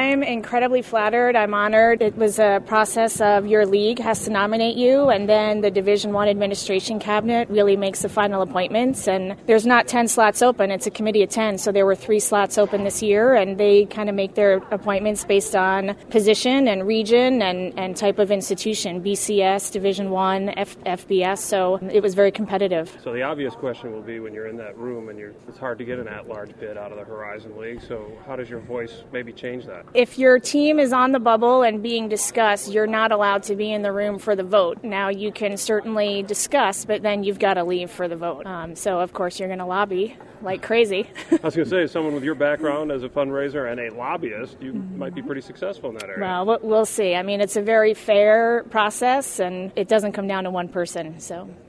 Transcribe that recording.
I'm incredibly flattered. I'm honored. It was a process of your league has to nominate you, and then the Division I Administration Cabinet really makes the final appointments. And there's not 10 slots open. It's a committee of 10, so there were 3 slots open this year, and they kind of make their appointments based on position and region and type of institution, BCS, Division I, FBS. So it was very competitive. So the obvious question will be when you're in that room and it's hard to get an at-large bid out of the Horizon League. So how does your voice maybe change that? If your team is on the bubble and being discussed, you're not allowed to be in the room for the vote. Now, you can certainly discuss, but then you've got to leave for the vote. So, of course, you're going to lobby like crazy. I was going to say, someone with your background as a fundraiser and a lobbyist, you might be pretty successful in that area. Well, we'll see. I mean, it's a very fair process, and it doesn't come down to one person, so...